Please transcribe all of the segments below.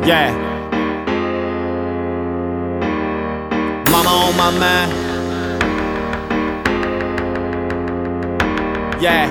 Yeah. Mama on my mind. Yeah.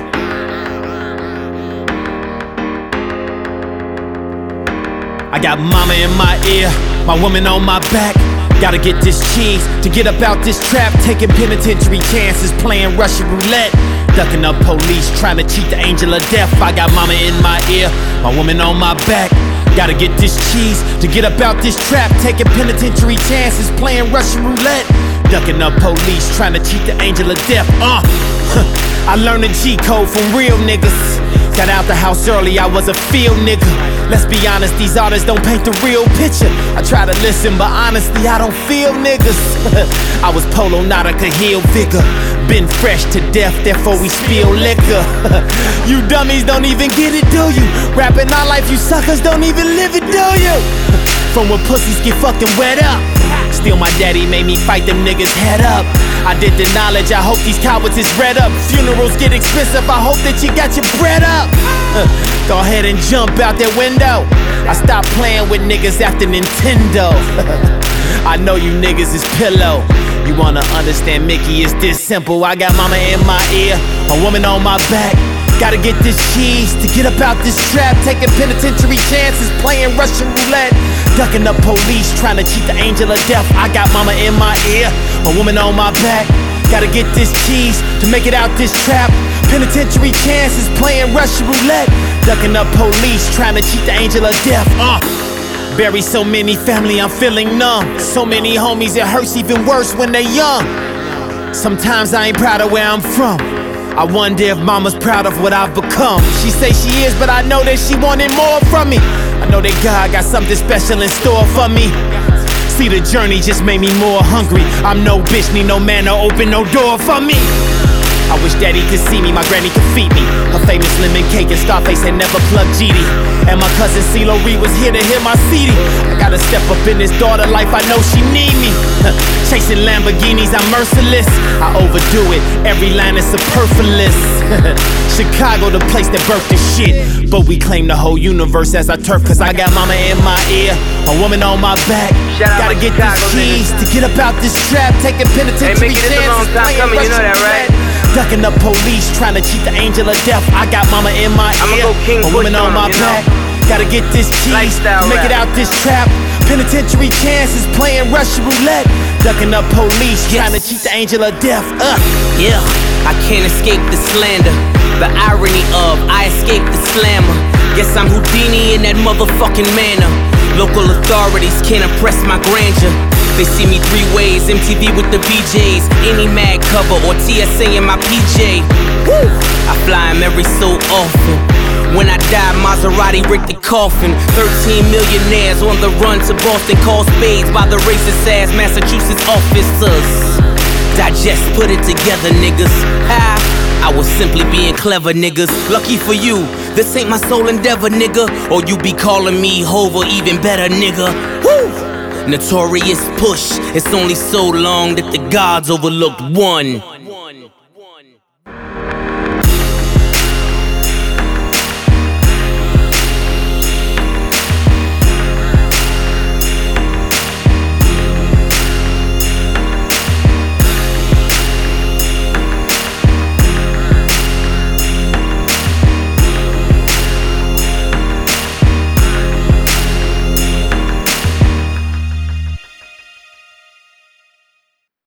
I got mama in my ear, my woman on my back. Gotta get this cheese to get up out this trap. Taking penitentiary chances, playing Russian roulette. Ducking up police, trying to cheat the angel of death. I got mama in my ear, my woman on my back. Gotta get this cheese to get up out this trap. Taking penitentiary chances, playing Russian roulette. Ducking up police, trying to cheat the angel of death. I learned the G code from real niggas. Got out the house early, I was a field nigga. Let's be honest, these artists don't paint the real picture. I try to listen, but honestly, I don't feel niggas. I was Polo Nautica heel vigor. Been fresh to death, therefore we spill liquor. You dummies don't even get it, do you? Rapping our life, you suckers don't even live it, do you? From where pussies get fucking wet up. Still my daddy made me fight them niggas head up. I did the knowledge, I hope these cowards is read up. Funerals get expensive, I hope that you got your bread up. Go ahead and jump out that window. I stopped playing with niggas after Nintendo. I know you niggas is pillow. You wanna understand Mickey, it's this simple. I got mama in my ear, a woman on my back. Gotta get this cheese to get up out this trap. Taking penitentiary chances, playing Russian roulette. Ducking up police, trying to cheat the angel of death. I got mama in my ear, a woman on my back. Gotta get this cheese to make it out this trap. Penitentiary chances, playing Russian roulette. Ducking up police, trying to cheat the angel of death. Bury so many family, I'm feeling numb. So many homies, it hurts even worse when they young. Sometimes I ain't proud of where I'm from. I wonder if mama's proud of what I've become. She say she is, but I know that she wanted more from me. I know that God got something special in store for me. See, the journey just made me more hungry. I'm no bitch, need no man to open no door for me. I wish daddy could see me, my granny could feed me. Her famous lemon cake and Scarface had never plugged GD. And my cousin CeeLo Ree was here to hear my CD. I gotta step up in this daughter life, I know she need me. Chasing Lamborghinis, I'm merciless. I overdo it, every line is superfluous. Chicago, the place that birthed this shit. But we claim the whole universe as our turf. Cause I got mama in my ear, a woman on my back. Gotta get this cheese to get up out this trap. Taking penitentiary chances, playing Russian roulette. Ducking up police, trying to cheat the angel of death. I got mama in my ear, a woman on my back. Gotta get this cheese to make it out this trap. Penitentiary chances, playing Russian roulette. Ducking up police, trying to cheat the angel of death. Yeah, I can't escape the slander. The irony of I escaped the slammer. Guess I'm Houdini in that motherfucking manner. Local authorities can't impress my grandeur. They see me three ways, MTV with the BJs, any mag cover or TSA in my PJ. Woo! I fly 'em every so often. When I die, Maserati break the coffin. 13 millionaires on the run to Boston, call spades by the racist ass Massachusetts officers. Digest, put it together, niggas. I was simply being clever, niggas. Lucky for you, this ain't my sole endeavor, nigga. Or you be calling me Hov or even better, nigga. Woo! Notorious push, it's only so long that the gods overlooked one.